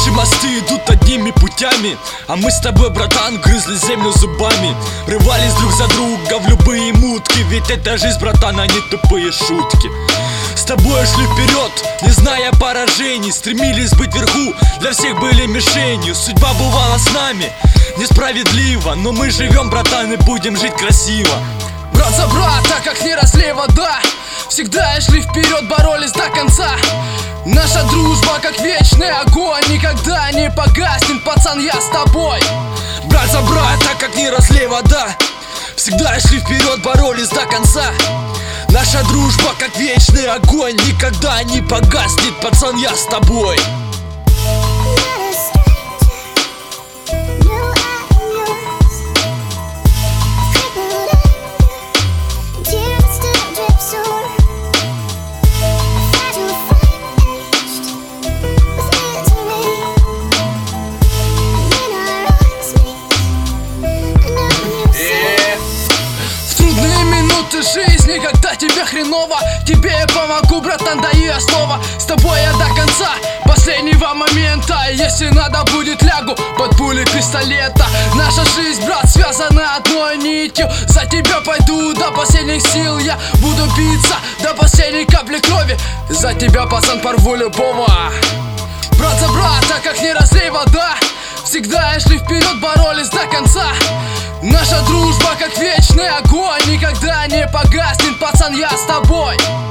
Наши мосты идут одними путями, а мы с тобой, братан, грызли землю зубами. Рывались друг за друга в любые мутки, ведь это жизнь, братан, а не тупые шутки. С тобой шли вперед, не зная поражений, стремились быть вверху, для всех были мишенью. Судьба бывала с нами несправедливо, но мы живем, братан, и будем жить красиво. Брат за брата, как не разлей вода, всегда шли вперед, боролись до конца. Наша дружба, как вечный огонь, никогда не погаснет, пацан, я с тобой. Брат за брата, как не разлей вода, всегда шли вперед, боролись до конца. Наша дружба, как вечный огонь, никогда не погаснет, пацан, я с тобой. Жизни, когда тебе хреново, тебе я помогу, братан, даю я слово. С тобой я до конца, последнего момента. Если надо будет, лягу под пули пистолета. Наша жизнь, брат, связана одной нитью. За тебя пойду до последних сил, я буду биться до последней капли крови. За тебя, пацан, порву любого. Брат за брата, как не разлей вода, всегда шли вперед, боролись до конца. Наша дружба, как вечный огонь, никогда не погаснет, пацан, я с тобой.